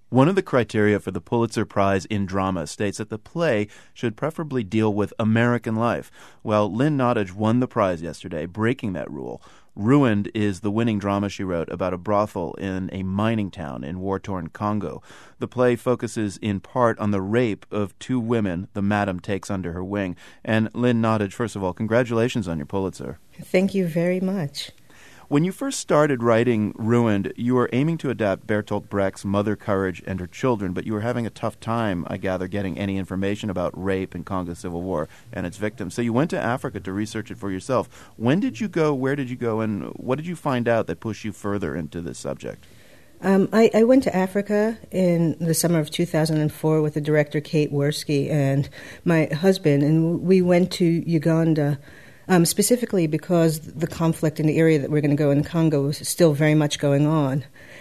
One of the criteria for the Pulitzer Prize in Drama states that the play should preferably deal with American life. Well, Lynn Nottage won the prize yesterday, breaking that rule. Ruined is the winning drama she wrote about a brothel in a mining town in war-torn Congo. The play focuses in part on the rape of two women the madam takes under her wing. And Lynn Nottage, first of all, congratulations on your Pulitzer. Thank you very much. When you first started writing Ruined, you were aiming to adapt Bertolt Brecht's Mother Courage and Her Children, but you were having a tough time, I gather, getting any information about rape in Congo's civil war and its victims. So you went to Africa to research it for yourself. When did you go, where did you go, and what did you find out that pushed you further into this subject? I went to Africa in the summer of 2004 with the director Kate Worski and my husband, and we went to Uganda. Specifically because the conflict in the area that we're going to go in Congo was still very much going on.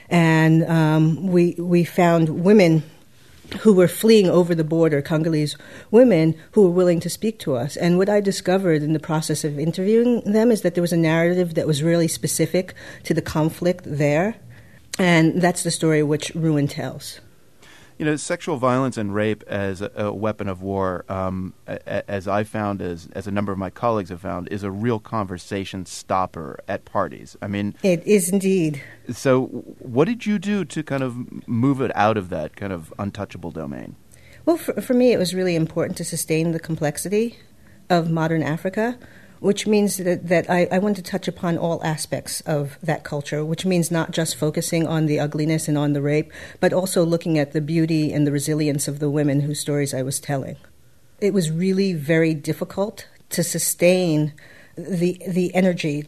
And we found women who were fleeing over the border, Congolese women who were willing to speak to us. And what I discovered in the process of interviewing them is that there was a narrative that was really specific to the conflict there. And that's the story which Ruined tells. You know, sexual violence and rape as a weapon of war, as I found, as a number of my colleagues have found, is a real conversation stopper at parties. I mean, it is indeed. So what did you do to kind of move it out of that kind of untouchable domain? Well, for me, it was really important to sustain the complexity of modern Africa, which means that I want to touch upon all aspects of that culture, which means not just focusing on the ugliness and on the rape, but also looking at the beauty and the resilience of the women whose stories I was telling. It was really very difficult to sustain the energy,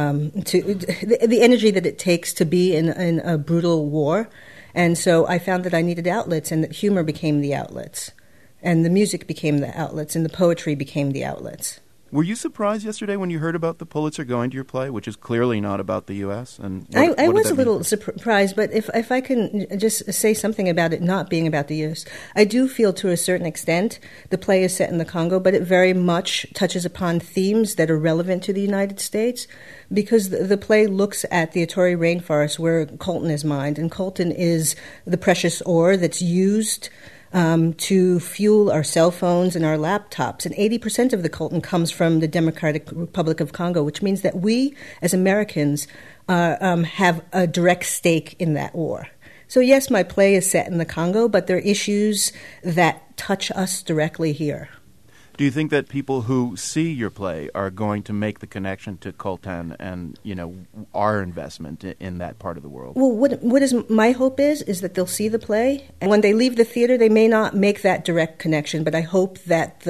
the energy that it takes to be in a brutal war. And so I found that I needed outlets, and that humor became the outlets, and the music became the outlets, and the poetry became the outlets. Were you surprised yesterday when you heard about the Pulitzer going to your play, which is clearly not about the U.S.? And I was a little surprised, but if I can just say something about it not being about the U.S., I do feel to a certain extent the play is set in the Congo, but it very much touches upon themes that are relevant to the United States, because the play looks at the Ituri rainforest where coltan is mined, and coltan is the precious ore that's used to fuel our cell phones and our laptops. And 80% of the coltan comes from the Democratic Republic of Congo, which means that we, as Americans, have a direct stake in that war. So yes, my play is set in the Congo, but there are issues that touch us directly here. Do you think that people who see your play are going to make the connection to coltan and, you know, our investment in that part of the world? Well, what is my hope is that they'll see the play, and when they leave the theater, they may not make that direct connection, but I hope that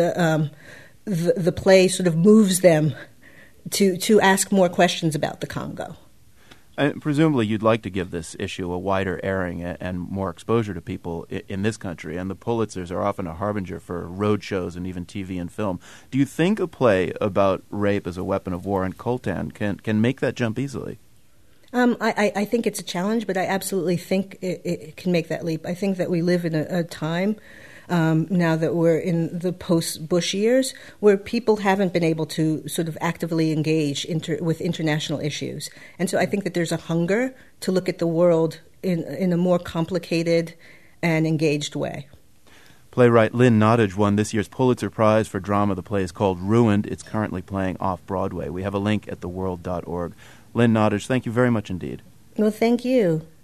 the play sort of moves them to ask more questions about the Congo. Presumably you'd like to give this issue a wider airing and more exposure to people in this country, and the Pulitzers are often a harbinger for road shows and even TV and film. Do you think a play about rape as a weapon of war and coltan can make that jump easily? I think it's a challenge, but I absolutely think it can make that leap. I think that we live in a time now that we're in the post-Bush years, where people haven't been able to sort of actively engage with international issues. And so I think that there's a hunger to look at the world in a more complicated and engaged way. Playwright Lynn Nottage won this year's Pulitzer Prize for drama. The play is called Ruined. It's currently playing off-Broadway. We have a link at theworld.org. Lynn Nottage, thank you very much indeed. Well, thank you.